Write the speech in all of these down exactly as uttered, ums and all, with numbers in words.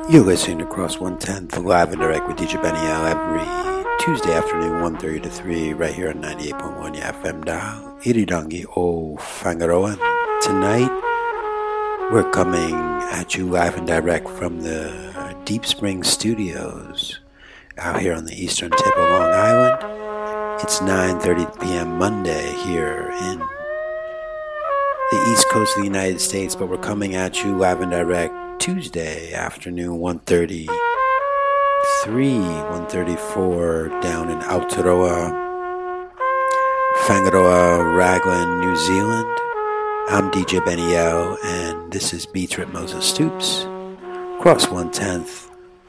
You're listening to Cross one tenth, live and direct with D J Benny L every Tuesday afternoon, one thirty to three, right here on ninety-eight point one F M dial, Iridangi o Whangaroa. Tonight, we're coming at you live and direct from the Deep Spring Studios out here on the eastern tip of Long Island. It's nine thirty p.m. Monday here in the east coast of the United States, but we're coming at you live and direct Tuesday afternoon, one thirty-three, one thirty-four down in Aotearoa, Whangaroa, Raglan, New Zealand. I'm D J Benny L, and this is Beats with Moses Stoops. Cross one tenth.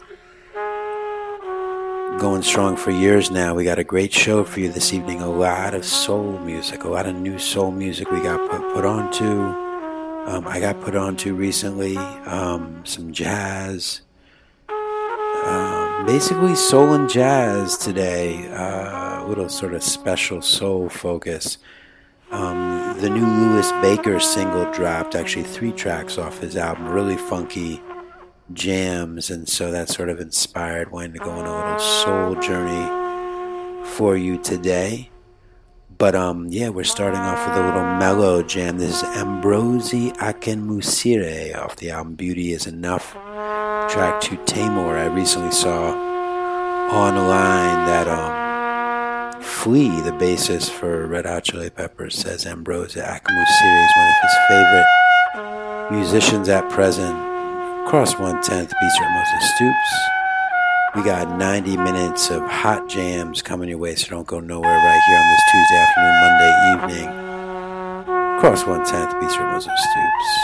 Going strong for years now. We got a great show for you this evening. A lot of soul music, a lot of new soul music we got put, put on to. Um, I got put on to recently, um, some jazz, um, basically soul and jazz today, uh, a little sort of special soul focus. Um, the new Louis Baker single dropped, actually three tracks off his album, really funky jams, and so that sort of inspired wanting to go on a little soul journey for you today. But um, yeah, we're starting off with a little mellow jam. This is Ambrosi Akenmusire off the album Beauty Is Enough, track to Tamor. I recently saw online that um, Flea, the bassist for Red Hot Chili Peppers, says Ambrosi Akenmusire is one of his favorite musicians at present. Cross one tenth, Beats with Moses Stoops. We got ninety minutes of hot jams coming your way, so don't go nowhere right here on this Tuesday afternoon, Monday evening. Cross one tenth, Beats with Moses Stoops.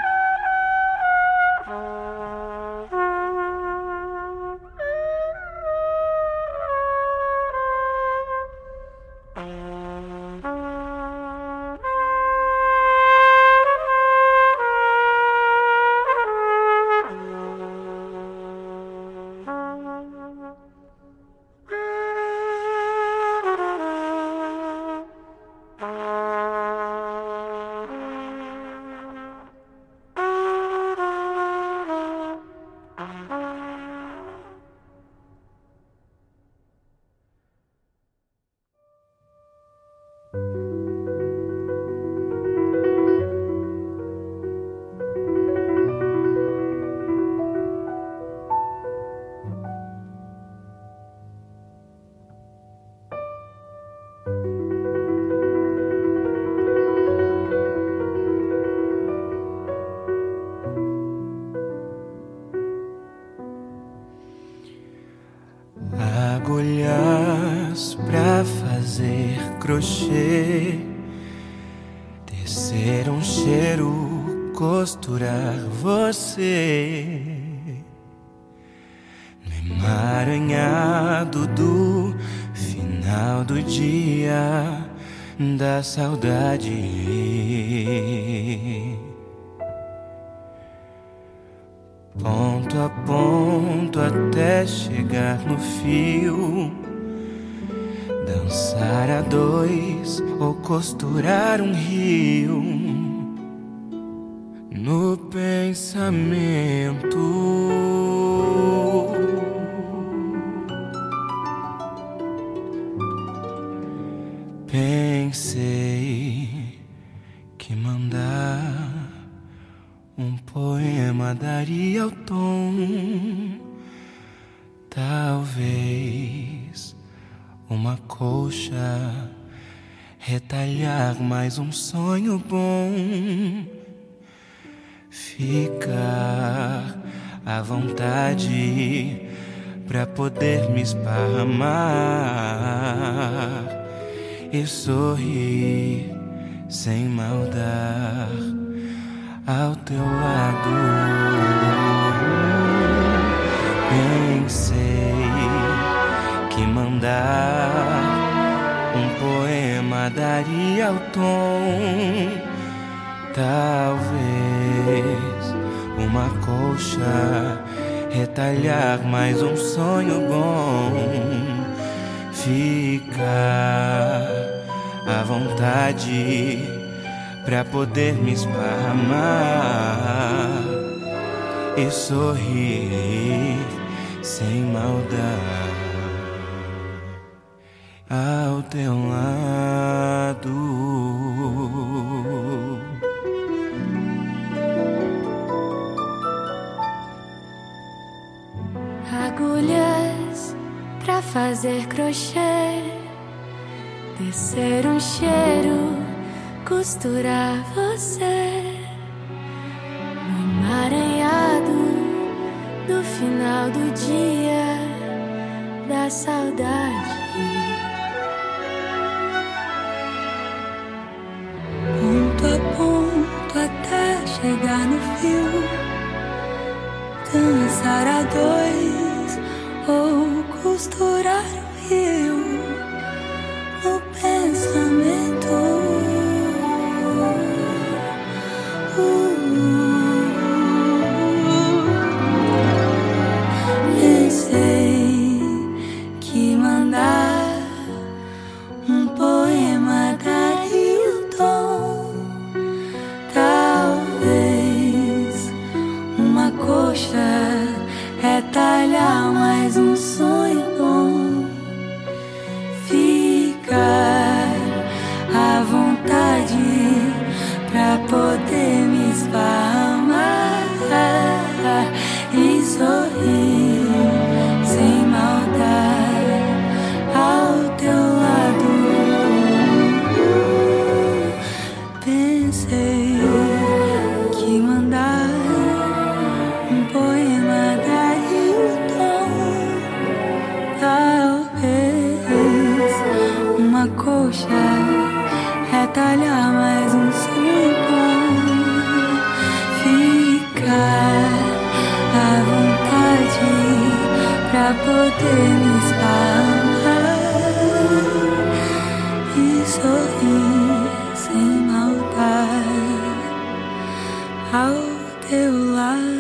Agulhas pra fazer crochê, tecer um cheiro, costurar você no emaranhado do final do dia da saudade. Ponto a ponto até chegar no fio, dançar a dois ou costurar um rio no pensamento. Pensei que mandar um poema daria o tom, talvez uma colcha, retalhar mais um sonho bom, ficar à vontade pra poder me esparramar e sorrir sem maldar ao teu lado. Pensei que mandar um poema daria o tom, talvez uma colcha, retalhar mais um sonho bom, ficar à vontade pra poder me esparramar e sorrir sem maldade ao teu lado. Agulhas pra fazer crochê, descer um cheiro, costurar você no emaranhado do final do dia da saudade. Ponto a ponto até chegar no fio, dançar a dois ou costurar o rio no pensamento. uh, Pensei que mandar um poema daria o tom, talvez uma coxa retalhar mais um sonho bom, ficar à vontade pra poder me esparramar e sorrir sem maldade ao teu lado. Pensei que mandar um poema daria o tom, talvez uma coxa retalhar mais um sonho bom, ficar à vontade pra poder me esparramar e sorrir sem maldade ao teu lado.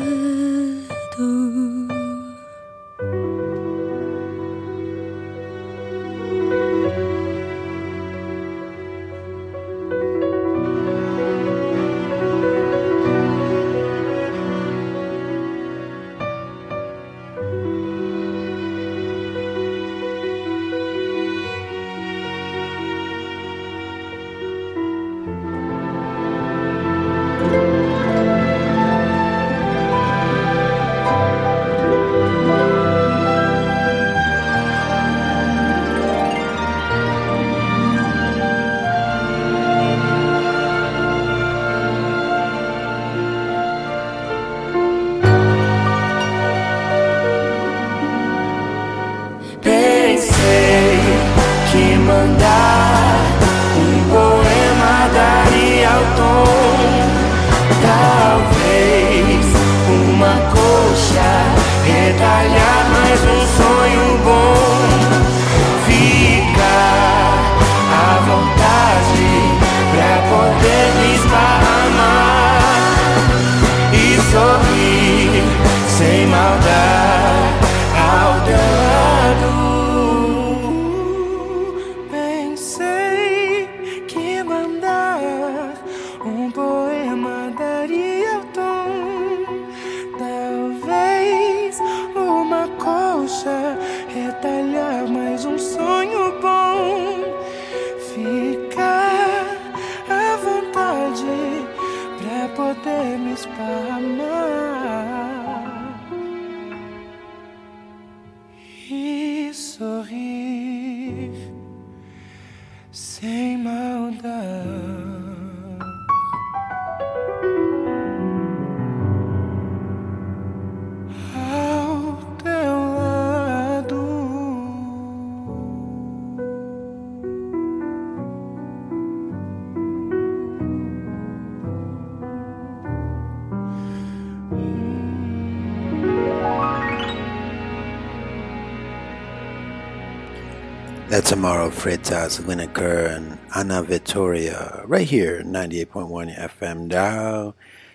That's Amaro Freitas, Lineker, and Ana Vittoria, right here, ninety-eight point one F M dial.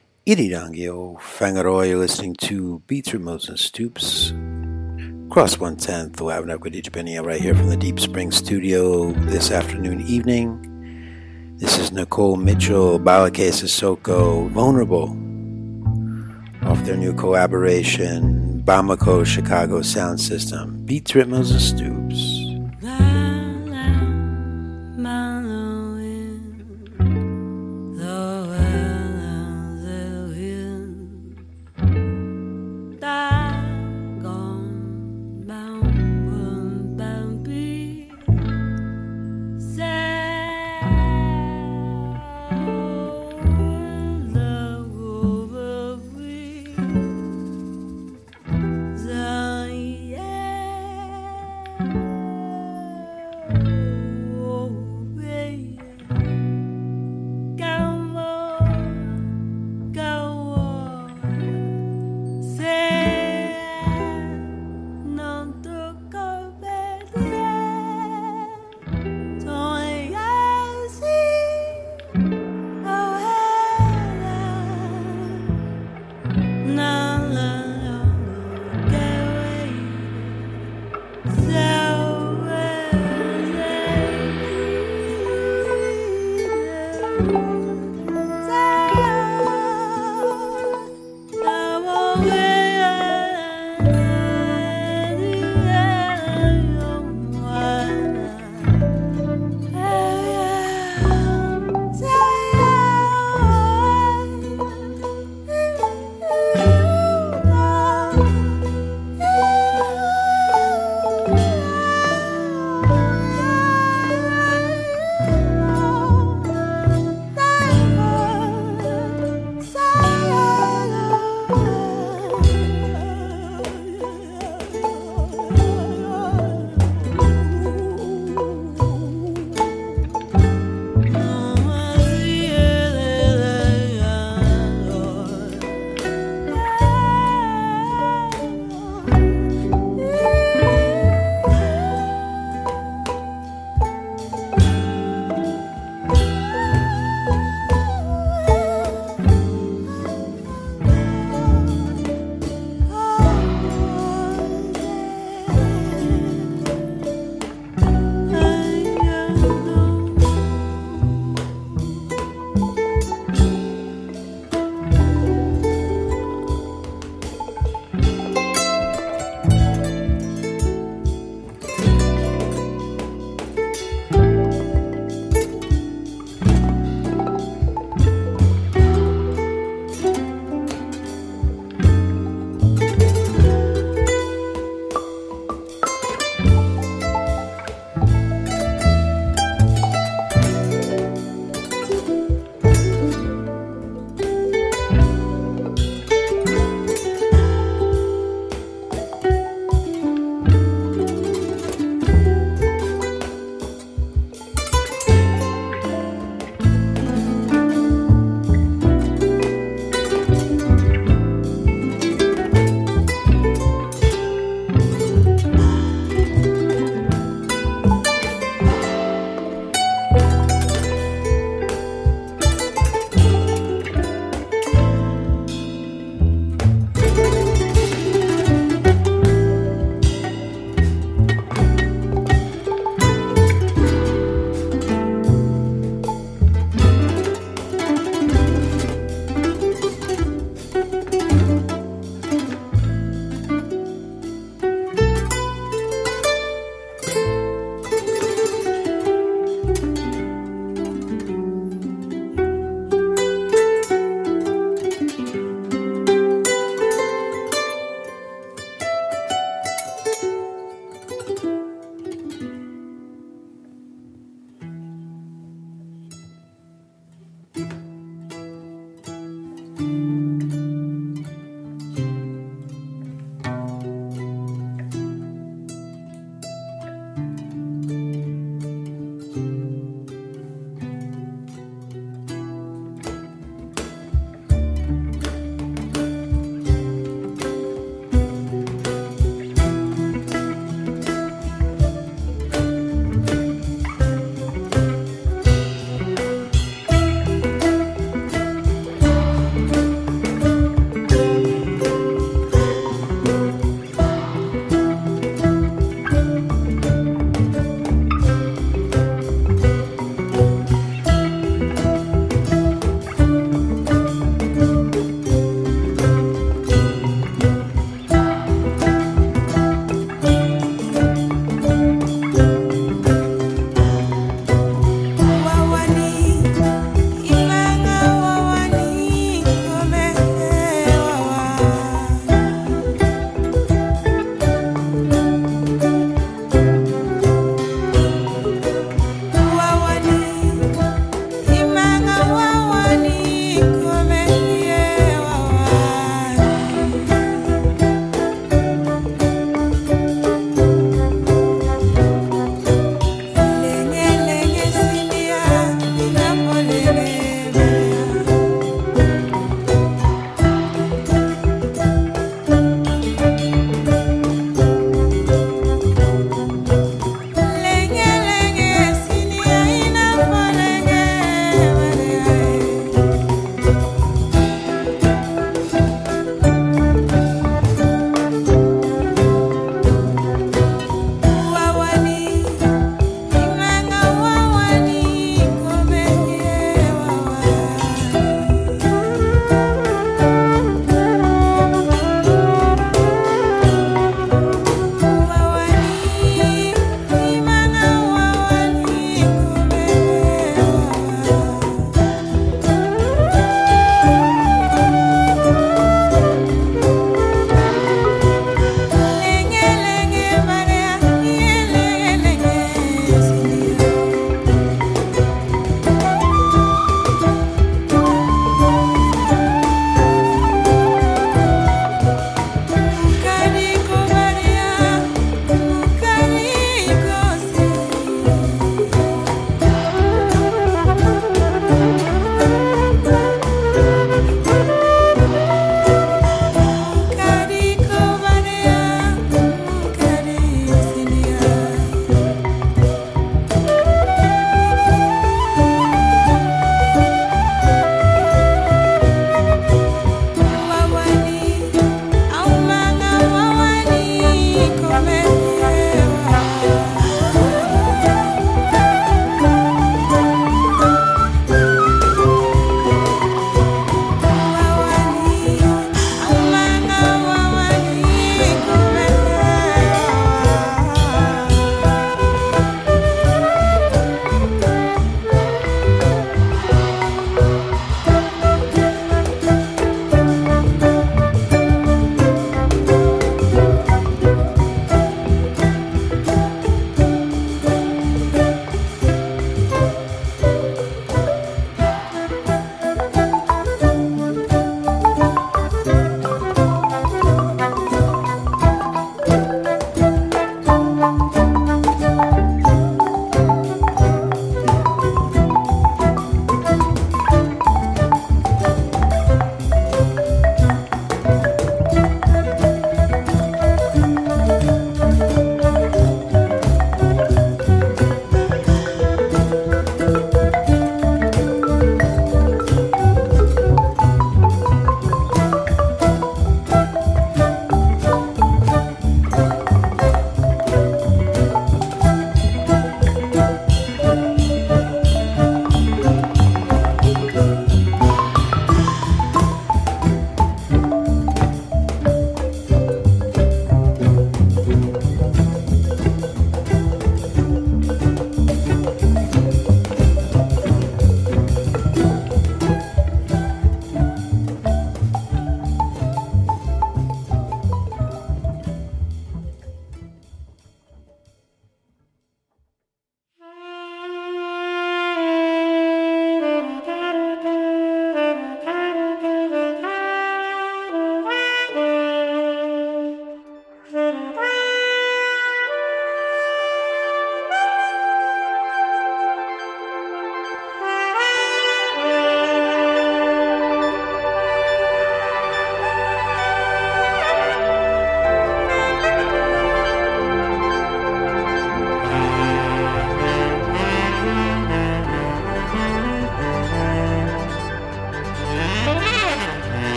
Iridangio Fangaroy, you're listening to Beats from Moses Stoops. Cross one tenth, Avenue Gudijapenia, right here from the Deep Spring studio this afternoon, evening. This is Nicole Mitchell, Balake Sissoko, Vulnerable. off their new collaboration, Bamako Chicago Sound System, Beats, Rhythms, and Stoops. Baby.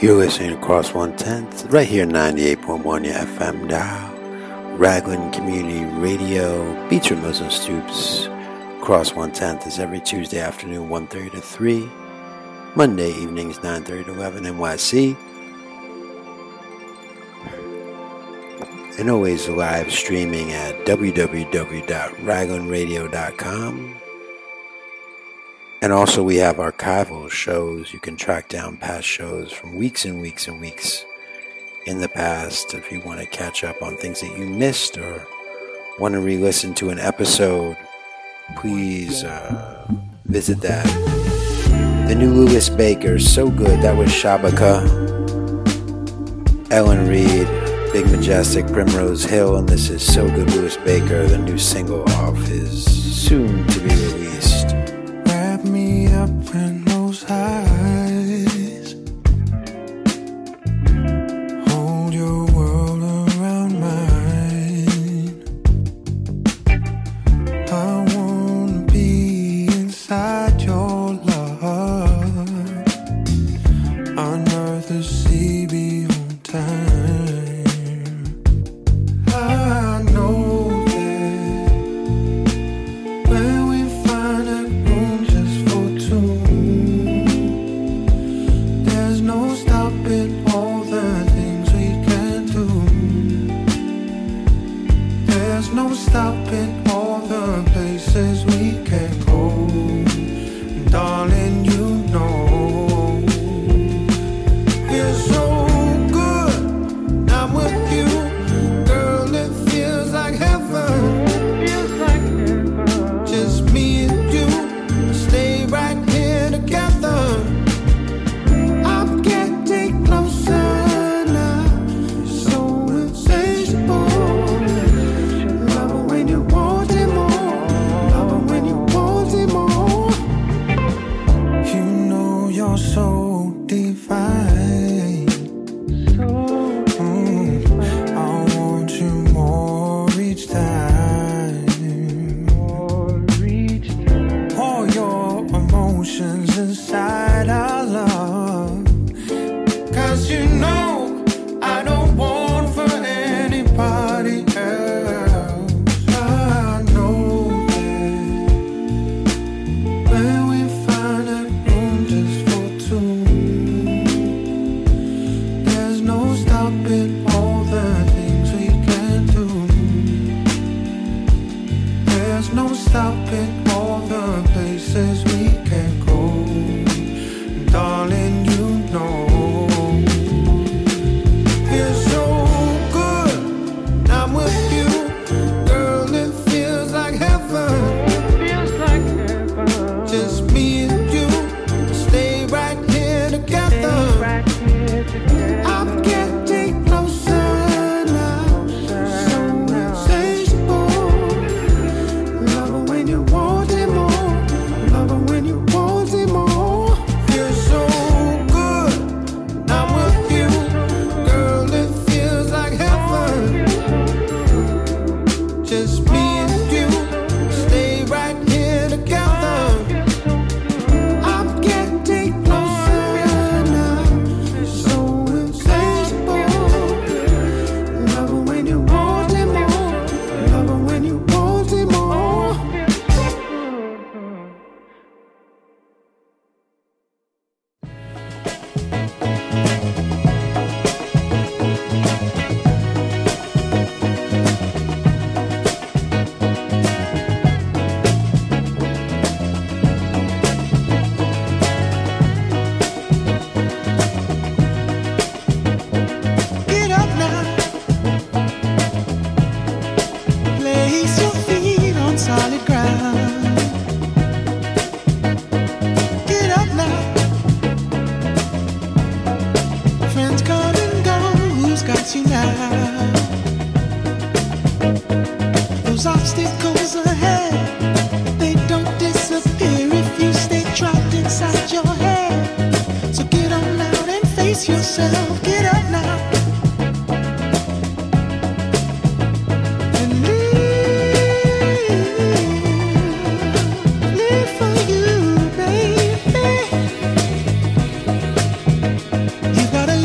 You're listening to Cross one tenth, right here, ninety-eight point one your F M dial. Raglan Community Radio, Beach with Muslim Stoops. Cross one tenth is every Tuesday afternoon, one thirty to three. Monday evenings, nine thirty to eleven N Y C. And always live streaming at w w w dot raglan radio dot com. And also we have archival shows. You can track down past shows from weeks and weeks and weeks in the past if you want to catch up on things that you missed or want to re-listen to an episode. Please uh, visit that. The new Louis Baker, So Good. That was Shabaka. Ellen Reed, Big Majestic, Primrose Hill, and this is So Good Louis Baker, the new single off his soon to be released. Wrap me up in those eyes, hold your world around mine. I wanna be inside your love, unearth the sea beyond time. I know that when we find a room just for two, there's no stopping all the things we can do. There's no stopping all the places we can go. And darling, you know, feels so good. I'm with you, girl. It feels like heaven. Feels like heaven. Just me and you, stay right here together. I'm getting closer now, so insatiable. Love it when you want it more. Love it when you want it more. You know you're so divine. Mm, I want you more each time. Pour your emotions inside our love. Cause you know I don't want for anybody else. I know that when we find a room just for two, there's no stopping all the things we can do. There's no stopping all the places we can go. Darling, you know, feels so good. I'm with you, girl. It feels like heaven. Feels like heaven. Just me and you, stay right here together. I'm getting closer now, so insatiable. Love it when you want it more. Love it when you want it more. Feels so good. I'm with you, girl. It feels like heaven. Just me and you, stay right here together. I'm getting closer now, so insatiable. Love it when you want it more. Love it when you want it more. Get up now, place your feet on solid ground. Get up now, friends come and go, who's got you now? Those obstacles ahead, they don't disappear if you stay trapped inside your head. So get on out and face yourself. Get up now and live, live for you, baby. You gotta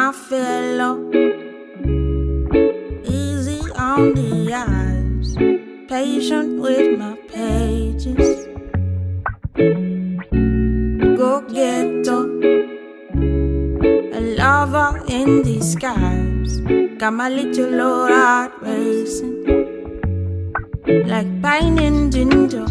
my fellow. Easy on the eyes, patient with my pages. Go getter, a lover in disguise. Got my little old heart racing like pine and ginger,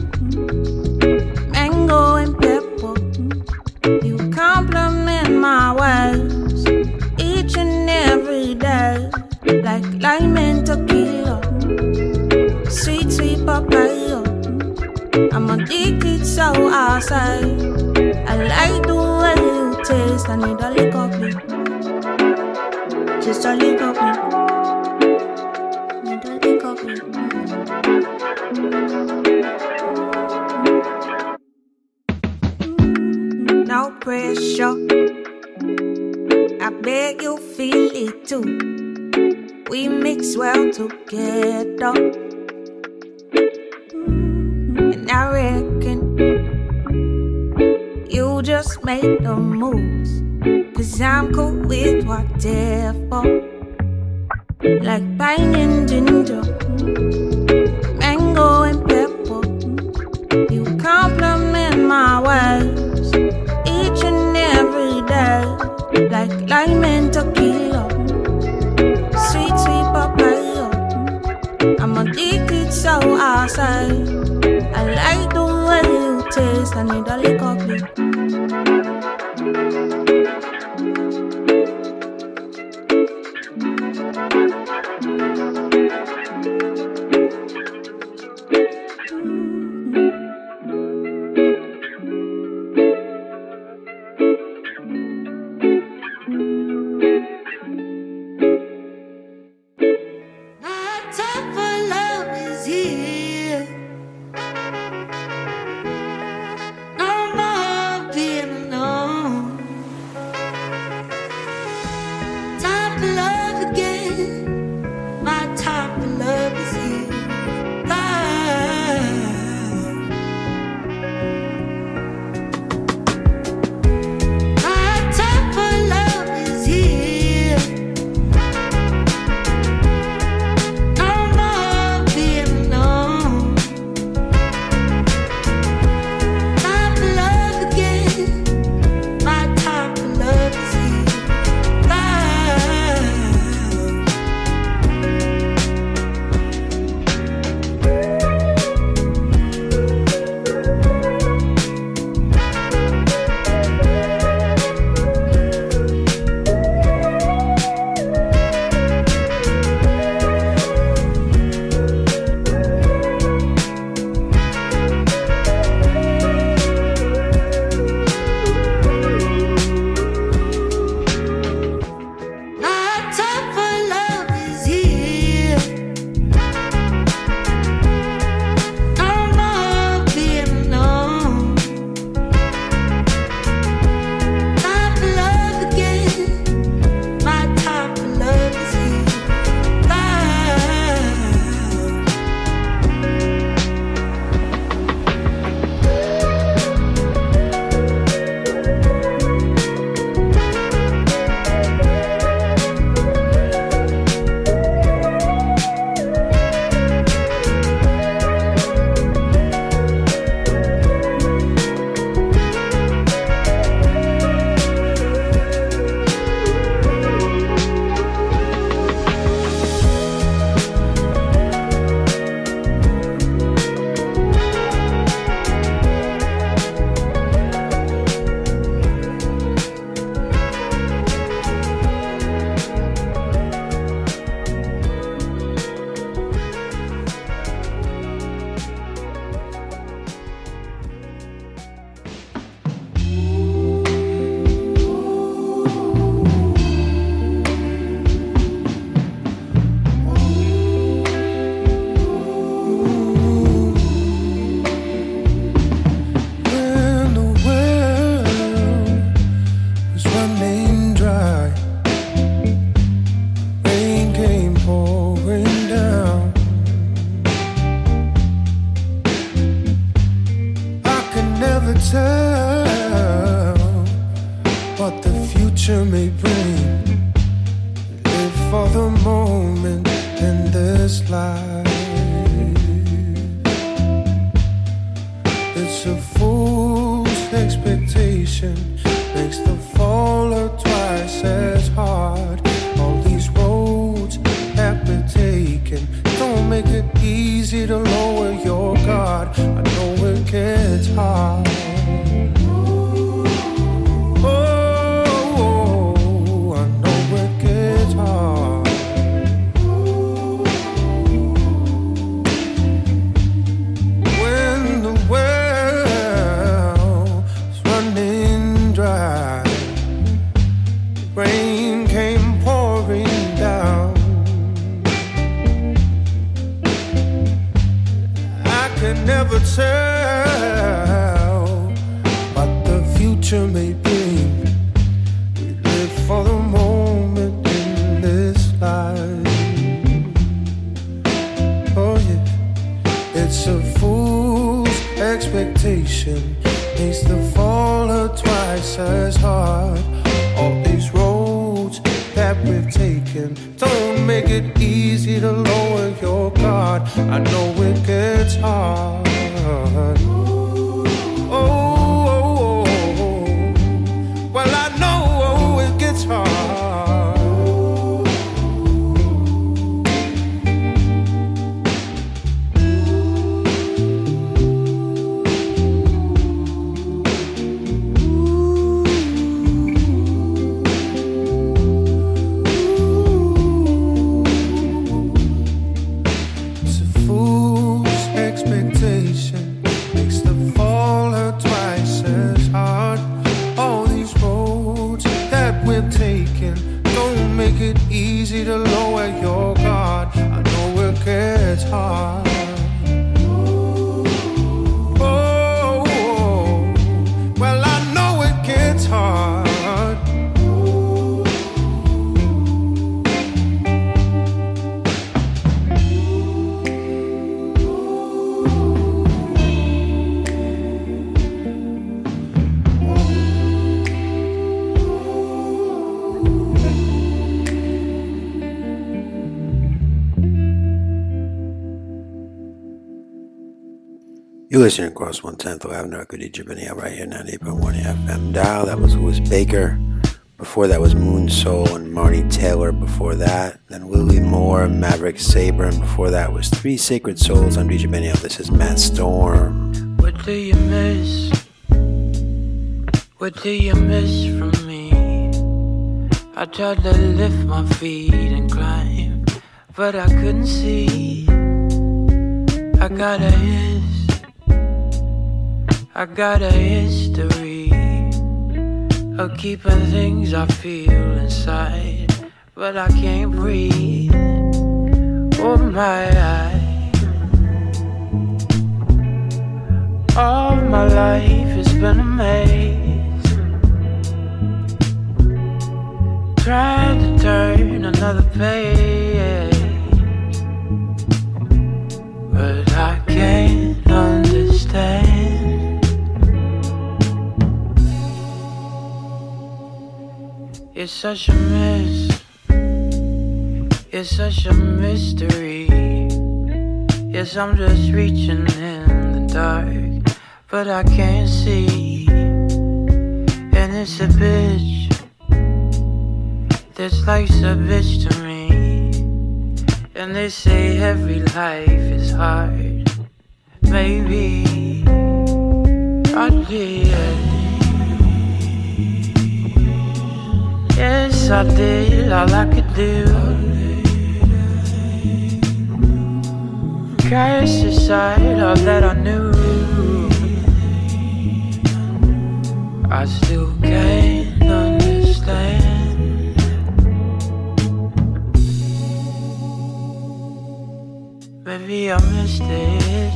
mango and pepper. You compliment my ways each and every day, like lime and tequila, sweet, sweet papaya. I'm addicted, so I say. I like the way you taste. I need a lick of me, just a lick of me. Need a lick of me. No pressure, I beg you feel it too. We mix well together, and I reckon you just make the moves, 'cause I'm cool with whatever, like pine and ginger, mango and pepper. You compliment my ways each and every day, like lime and tequila, sweet, sweet papaya. I'm addicted, so I say. I like the way you taste. I need a lick of me. tell what the future may bring. for the moment in this life. It's a fool's expectation, makes the faller twice as hard. All these roads that we're taking don't make it easy to lower your guard. I know it gets hard. Never tell what the future may bring. We live for the moment in this life. Oh yeah, it's a fool's expectation, makes the faller twice as hard. All these roads that we've taken don't make it easy to lower your guard. I know it gets hard. Oh, oh, oh, oh. Well, I know it gets hard. Easy to lower your guard. I know it gets hard. Oh, well, I know it gets hard. You're listening across one tenth Avenue, Good Ejibania, right here, ninety-eight point one F M dial. That was Louis Baker. Before that was Moon Soul and Marnie Taylor. Before that, then Willie Moore, Maverick Sabre. And before that was Three Sacred Souls. I'm D J Benio. This is Matt Storm. What do you miss? What do you miss from me? I tried to lift my feet and climb, but I couldn't see. I got a hiss, I got a history of keeping things I feel inside, but I can't breathe. Oh my eye. All my life has been a maze, trying to turn another page, but I can't understand. It's such a mess, it's such a mystery. Yes, I'm just reaching in the dark, but I can't see. And it's a bitch, this life's a bitch to me. And they say every life is hard. Maybe I did. Yes, I did all I could do. Cast aside all that I knew. I still can't understand. Maybe I missed it.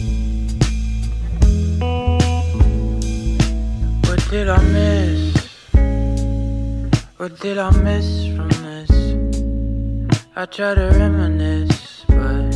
Did I miss? What did I miss from this? I try to reminisce, but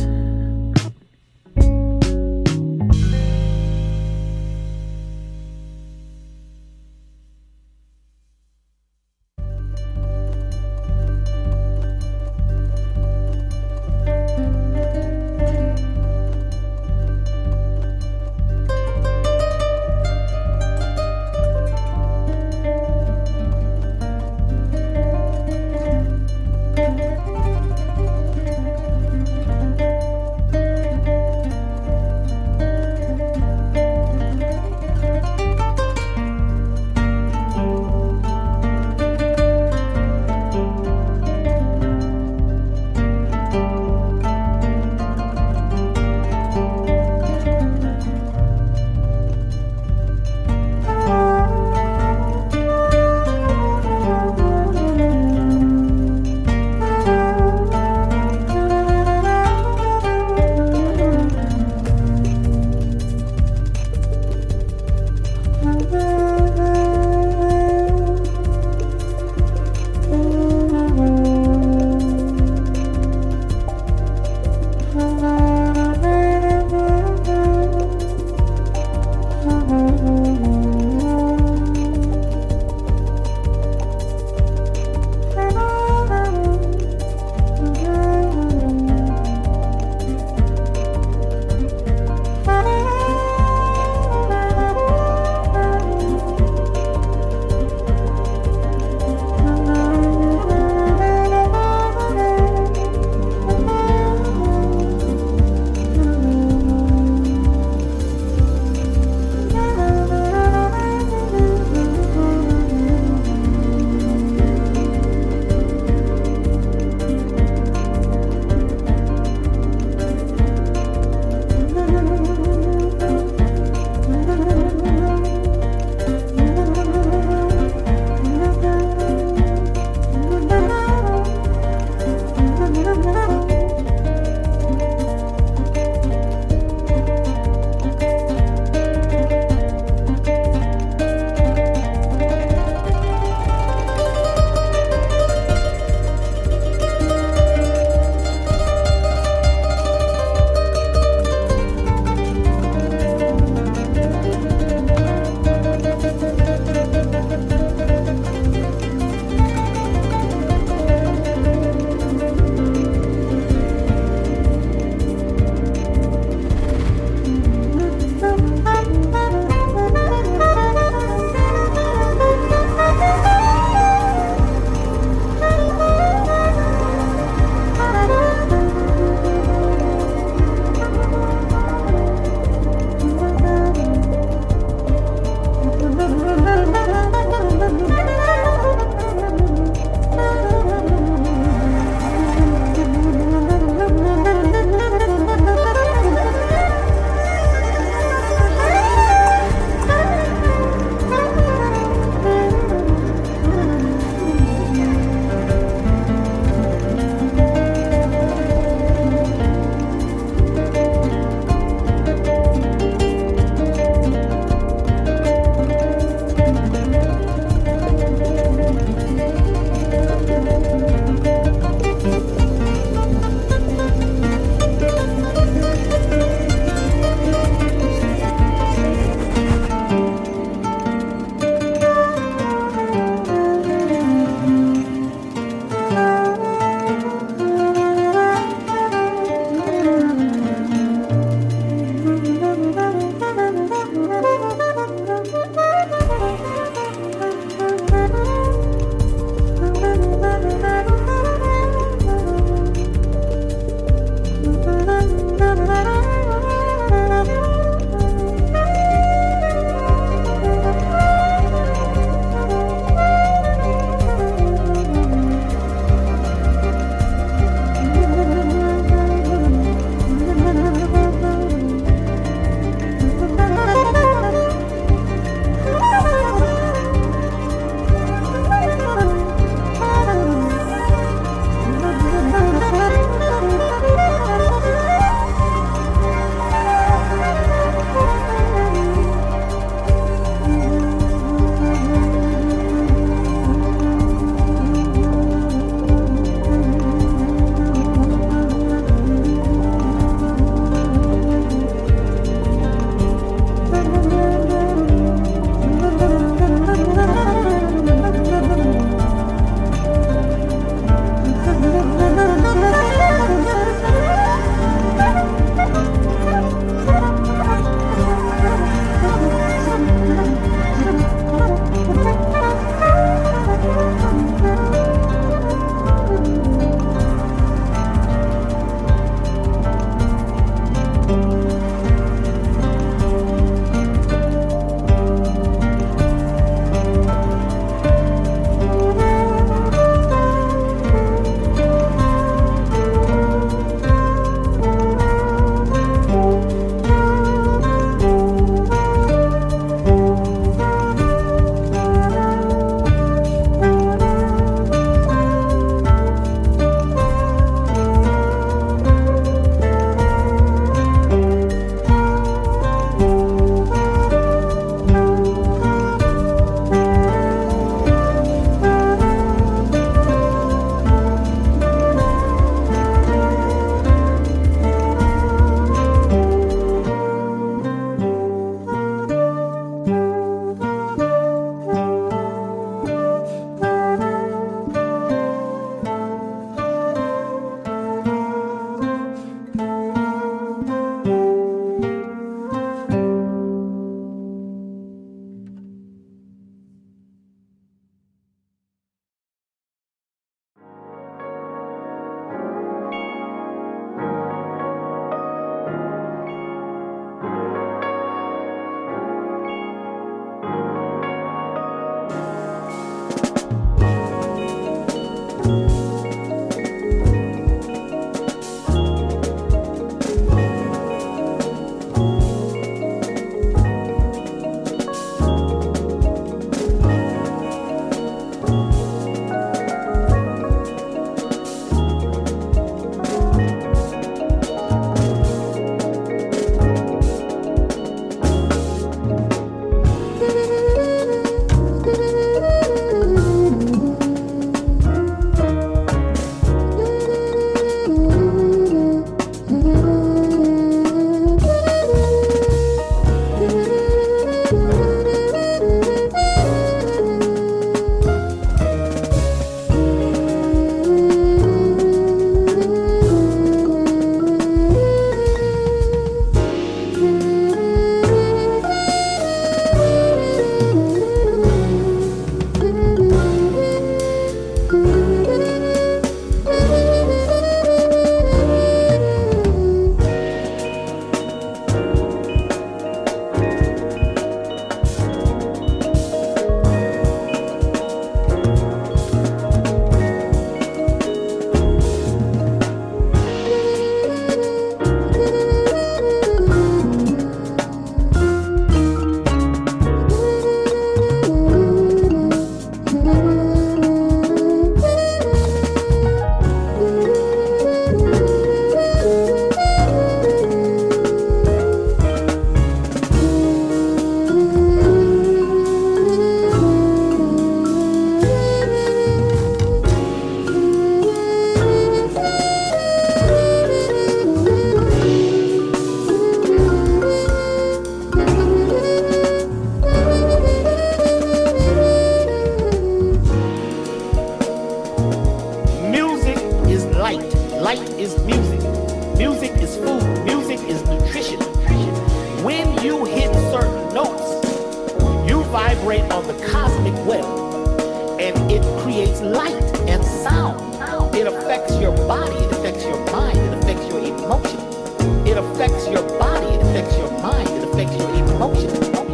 vibrate on the cosmic web, and it creates light and sound. It affects your body, it affects your mind, it affects your emotion. It affects your body, it affects your mind, it affects your emotion.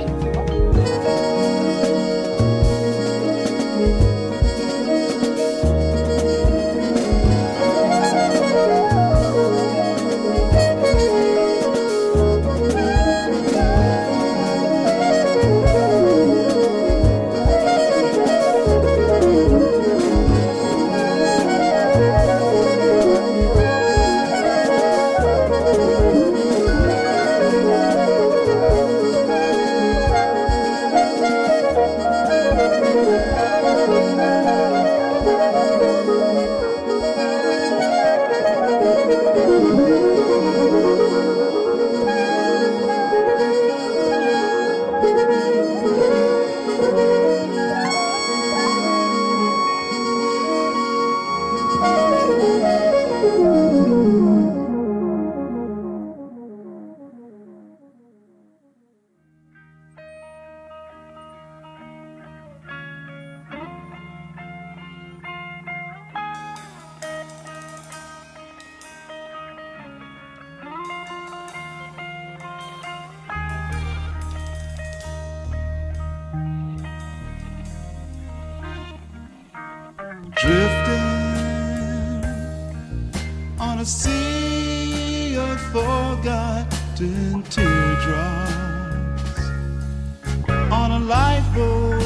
Drifting on a sea of forgotten teardrops, on a lifeboat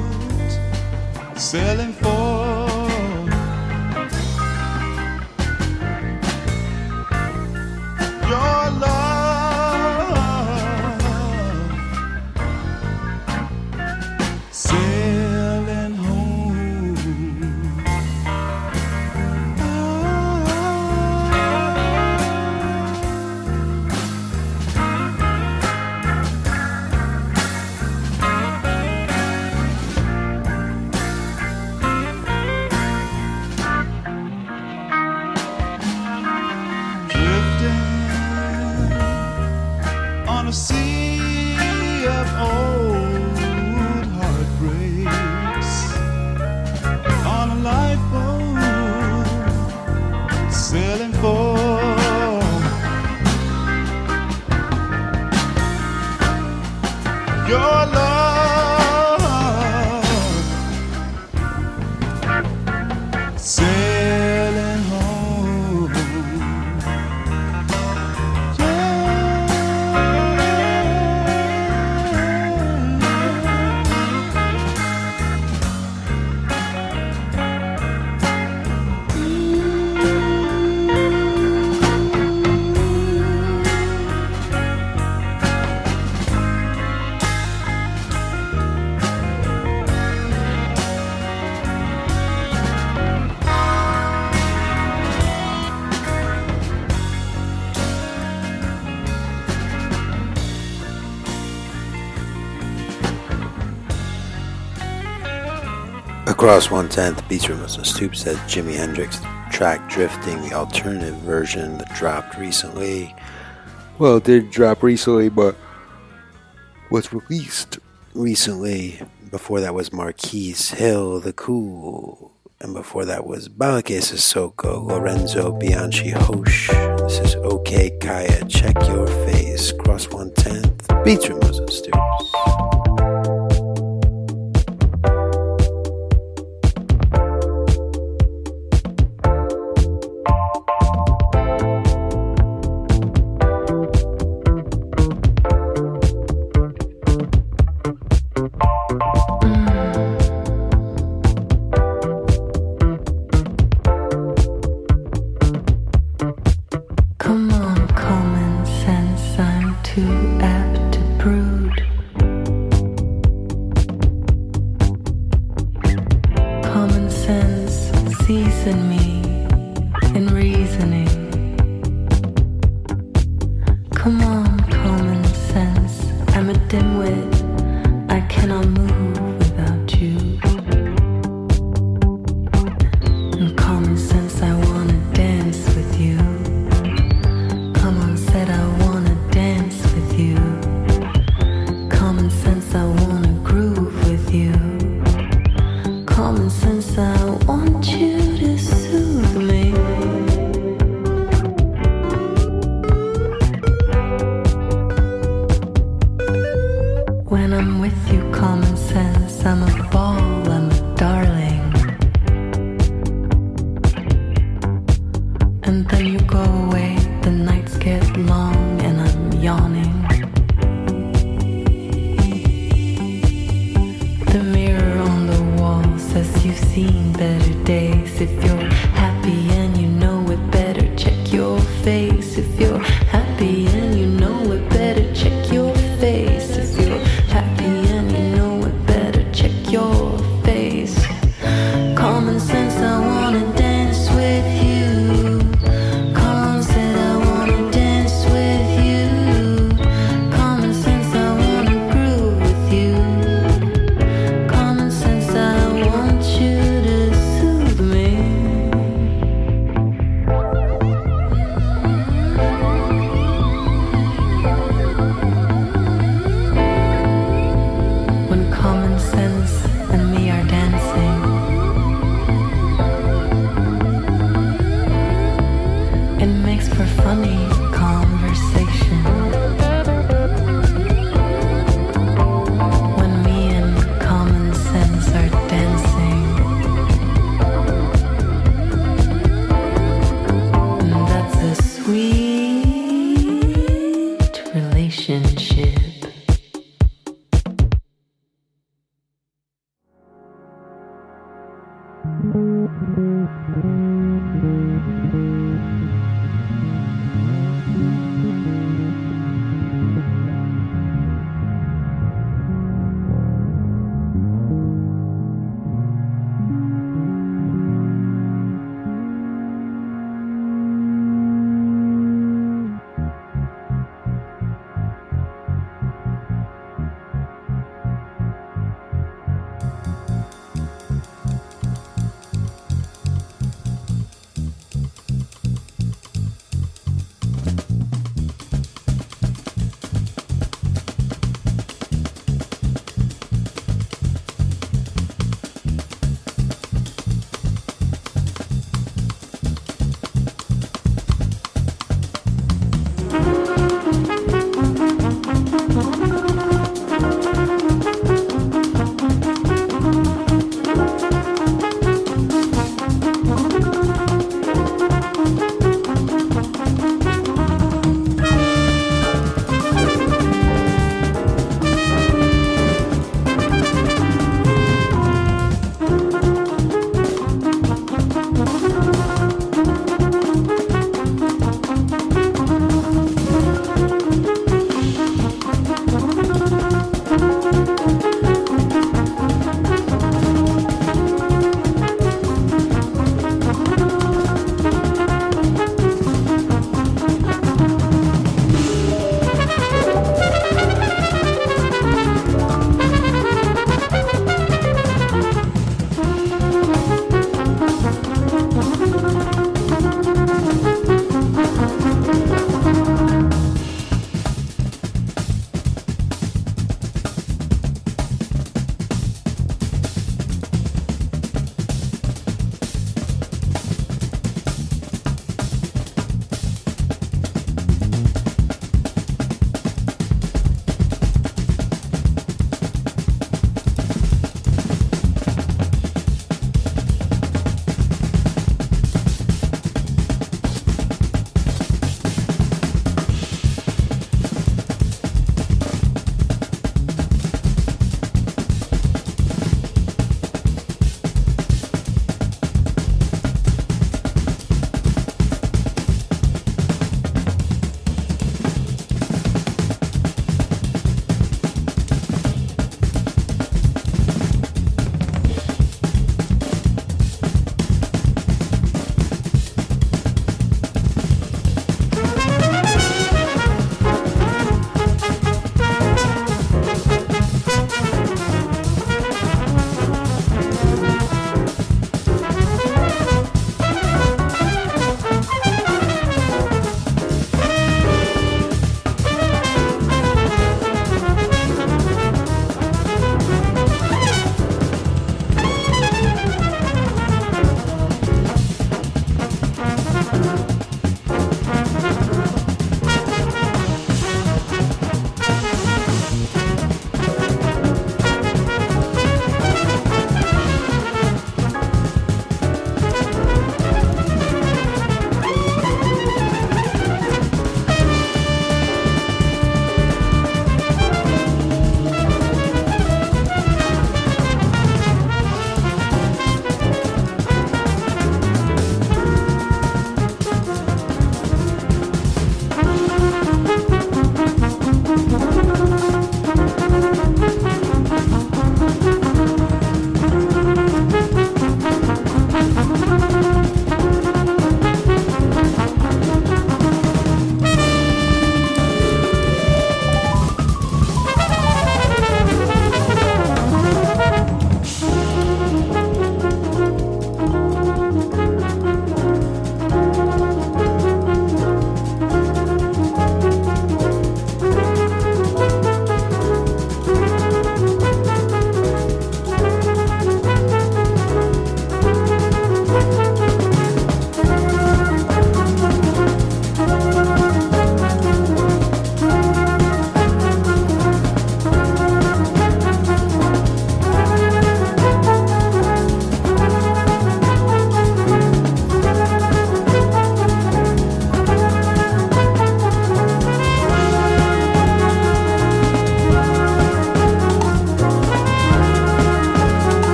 sailing for your love, sailing home. On a sea of old heartbreaks, on a lifeboat sailing for your love, sailing home. Across one tenth, Beats Rhythms and Stoops, said Jimi Hendrix track Drifting, the alternative version that dropped recently. Well, it did drop recently, but was released recently. Before that was Marquise Hill, The Cool. And before that was Balake Sissoko, Lorenzo Bianchi Hosh. This is OK Kaya, Check Your Face. Cross one tenth, Beats Rhythms and Stoops. Come on, common sense, I'm too apt to brood. Common sense sees in me, in reasoning. Come on, common sense, I'm a dimwit, I cannot move without you. And common sense, I wanna dance with you. Come on, said I wanna dance with you. Common sense, I wanna groove with you. When I'm with you, common sense, I'm a ball, I'm a darling. And then you go away, the nights get long and I'm yawning. The mirror on the wall says you've seen better days. If you're happy and you know it better, check your face. If you're happy and you know it better, check your face. If you're happy and you know it better, check your face. Common sense, I wanna dance with you. Common sense, I wanna dance with you. Common sense, I wanna groove with you. Common sense, I want you to soothe me. When common sense and me are dancing, it makes for funny conversation. When me and common sense are dancing, and that's a sweet relationship.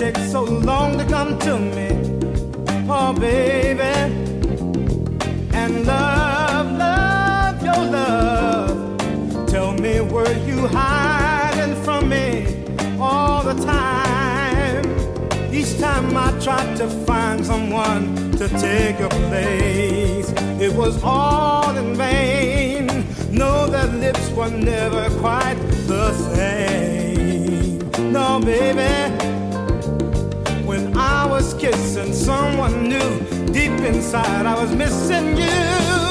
take so long to come to me? Oh, baby. And love, love, your love. Tell me, were you hiding from me all the time? Each time I tried to find someone to take your place, it was all in vain. No, their lips were never quite the same. No, baby. When I was kissing someone new, deep inside I was missing you.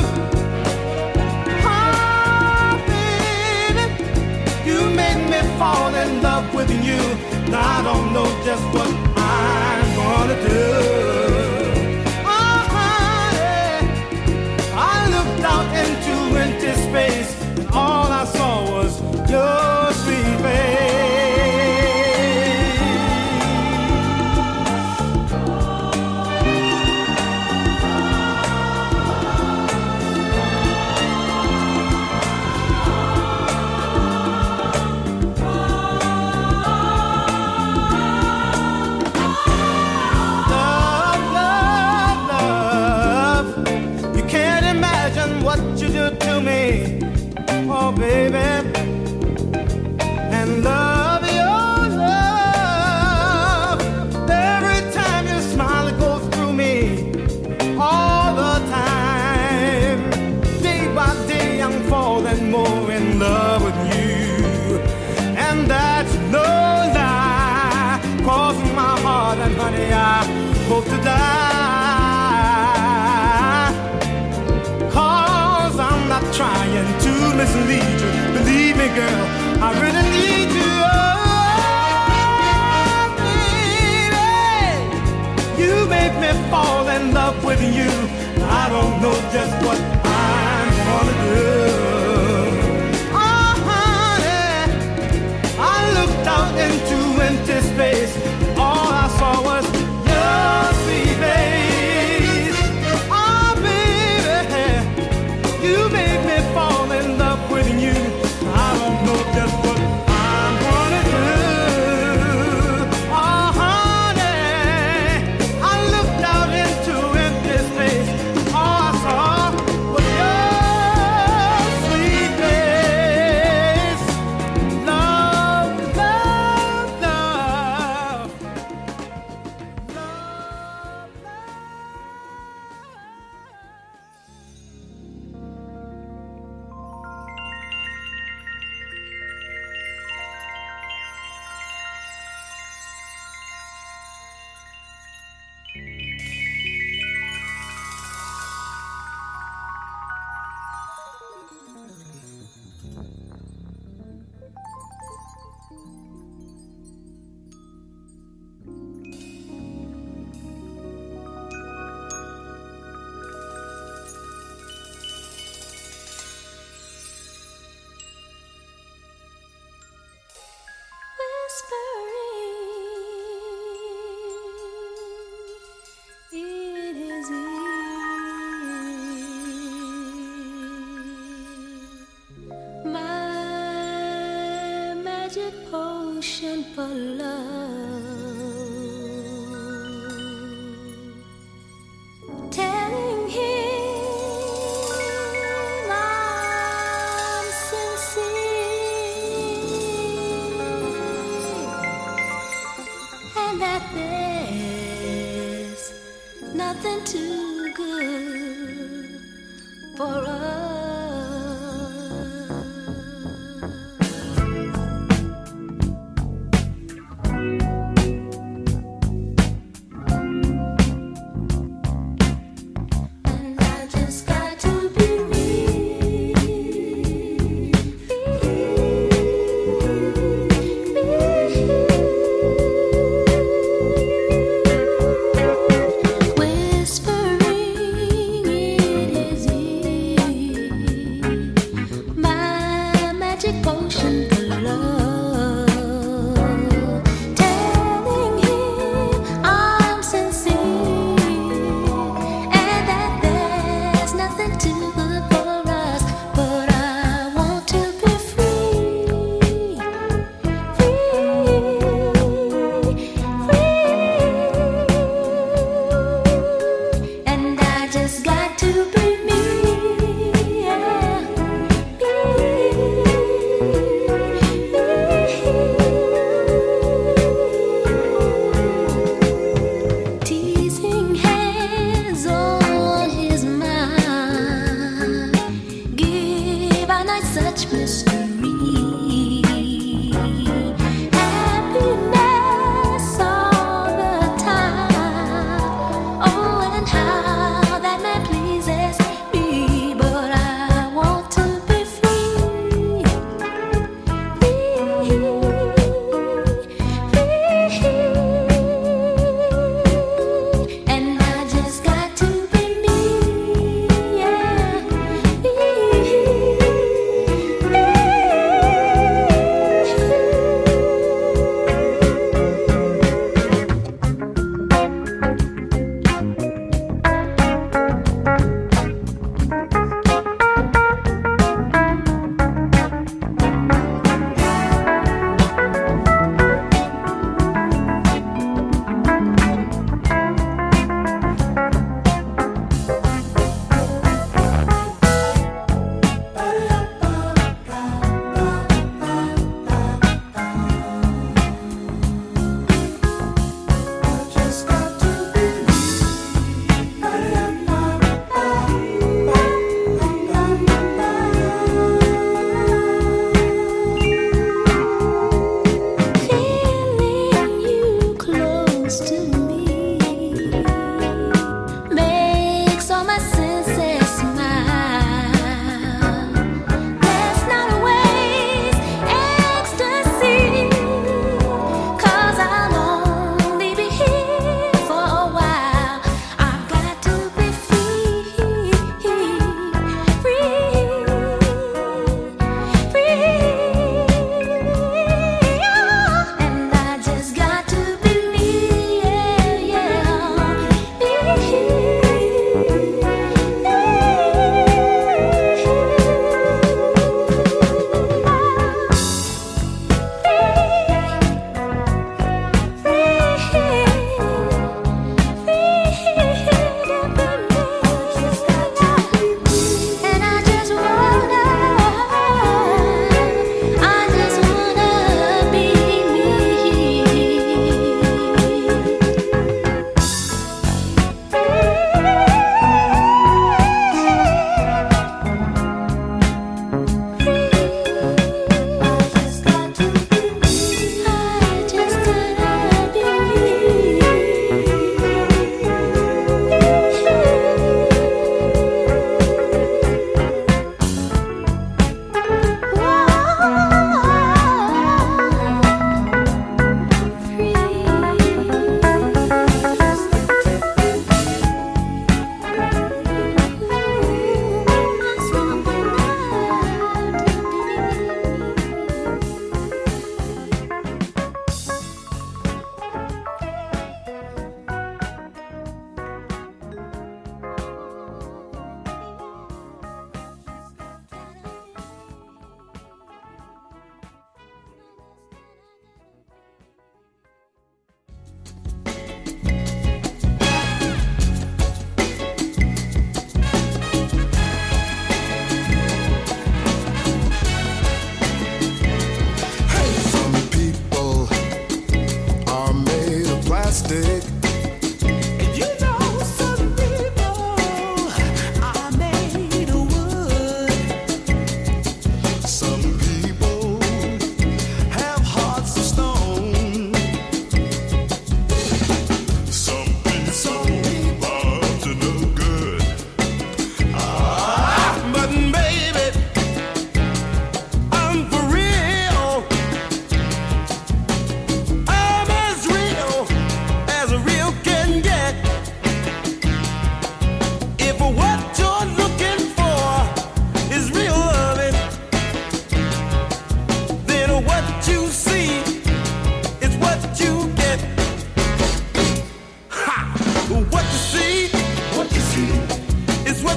Oh, baby, you made me fall in love with you. Now I don't know just what I'm gonna do. Oh, honey, I looked out into empty space, and all I saw was your sweet face. Oh, baby, and love, your love. Every time you smile, it goes through me all the time. Day by day, I'm falling more in love with you, and that's no lie. Crossing my heart, and honey, I hope to die. Cause I'm not trying to mislead you. Believe me, girl, I really need you. Oh, baby, you make me fall in love with you. I don't know just what I'm gonna do. Oh, honey, I looked out into empty space. All I saw was your sweet face. Oh, baby, you made me fall in love with you. I don't know just what I'm gonna do. Oh, honey, I looked out into empty space. All I saw was your sweet face. Love, love, love. Love, love. It is my magic potion for love, telling him I'm sincere and that there's nothing too good for us. And I just got to be me, whispering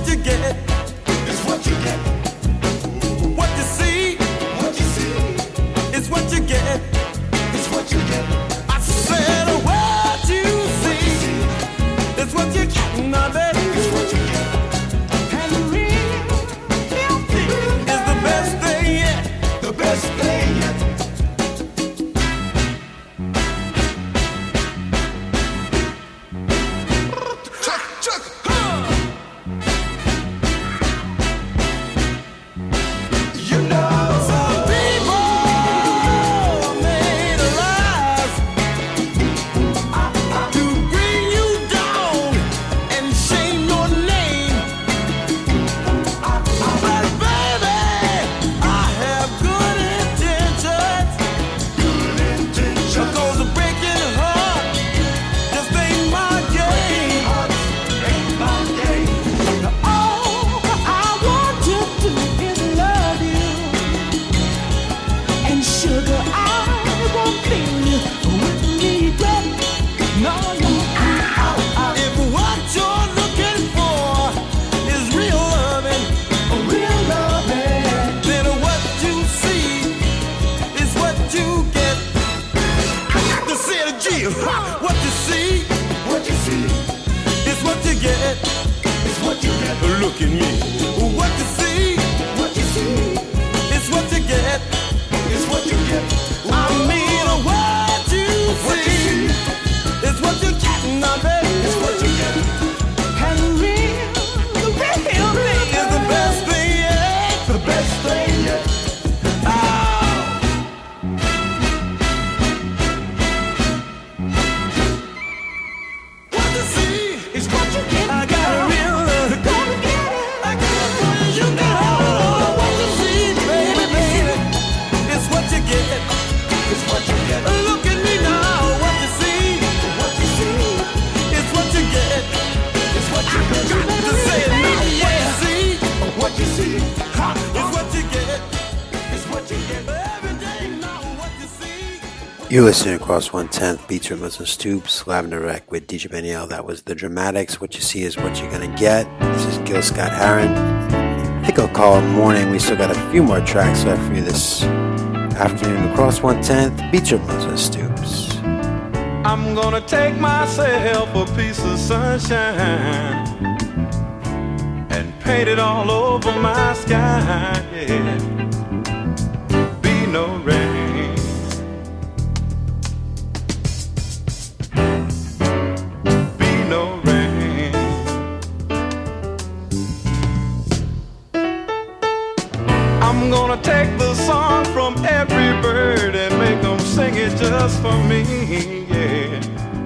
what you get. It's what you get. What you see. What you see. It's what you get. It's what you get. I said what you see. It's what you get, now baby. It's what you get. And real, real thing is the best thing yet. The best thing yet. Chuck, chuck, huh. You know, some people made alive to bring you down and shame your name. But baby, I have good intentions. Good intentions. Because a breaking heart just ain't my game. Ain't my game. All I want to do is love you. And sugar, I won't feel you with regret. No, no. If what you're looking for is real loving, real loving, then what you see is what you get. I got to say it again. What you see, what you see, is what you get. It's what you get. Look at me. What you see, what you see, is what you get. It's what you get. I mean, what you see is what you get, now baby. It's what you get. And real, the real thing is the best thing yet. The best thing yet. Oh. What you see is what you get. I got a real love. Gonna get it. I got a real, you got what you see, baby, baby. It's what you get. It's what you get. Look at me now. What you see, what you see, it's what you get. It's what you get. I got to say it now. What you see, what you see, ha, it's what you get. It's what you get. Every day now. What you see. You're listening across one tenth, Beats, Rhythms, and Stoops, Lavender Rec with D J Beniel. That was The Dramatics. What you see is what you're going to get. This is Gil Scott Heron. I think I'll call it morning. We still got a few more tracks left for you this afternoon across one tenth, Beats, Rhythms, and Stoops. I'm gonna take myself a piece of sunshine and paint it all over my sky, yeah. Be no rain. Be no rain. I'm gonna take the song from every bird and make them sing it just for me, yeah.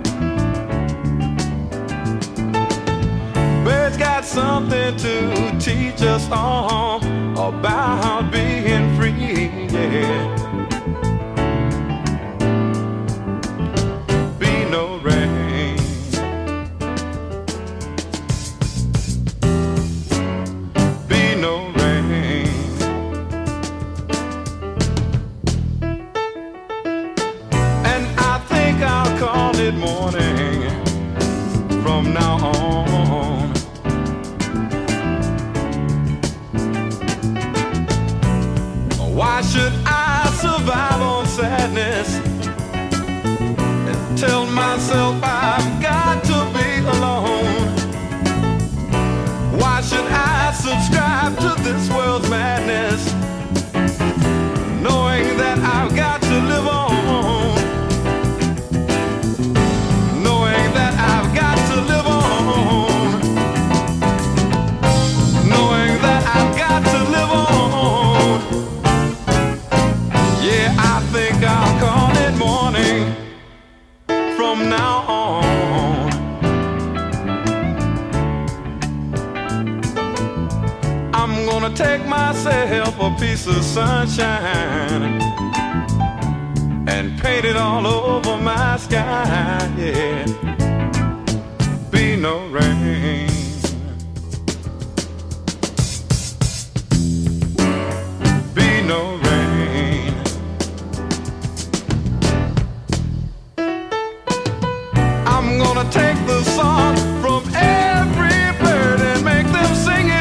Birds got something to teach us all about being free, yeah. Be no rain. Be no rain. And I think I'll call it morning from now on. Why should I survive on sadness and tell myself I've got to be alone? Why should I subscribe to this world's madness, knowing that I've got to live on? Knowing that I've got to live on. Knowing that I've got to live on. Yeah, I think I'll call it morning from now on. I'm gonna take myself a piece of sunshine and paint it all over my sky, yeah. Be no rain. Be no rain. I'm gonna take the song from every bird and make them sing it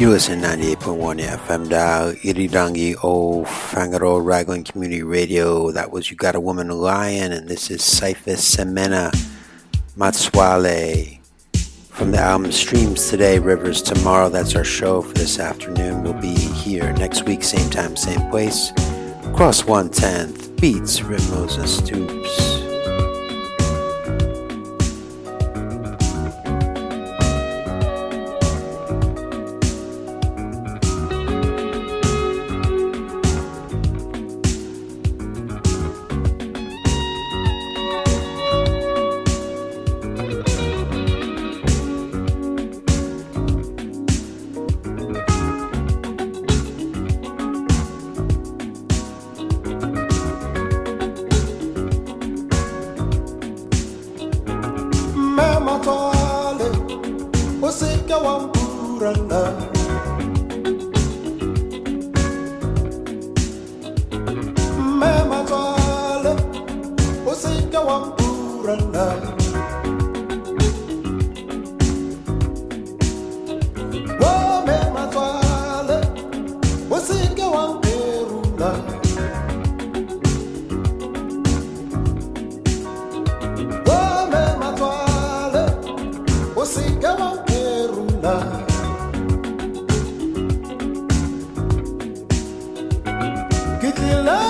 to us in ninety-eight point one F M dial, Iridangi O Fangaro Raglan Community Radio. That was You Got a Woman Lion, and this is Cyphus Semena Matswale from the album Streams Today, Rivers Tomorrow. That's our show for this afternoon. We'll be here next week, same time, same place. Cross one tenth, beats, rhythms, and stoops. Get your love.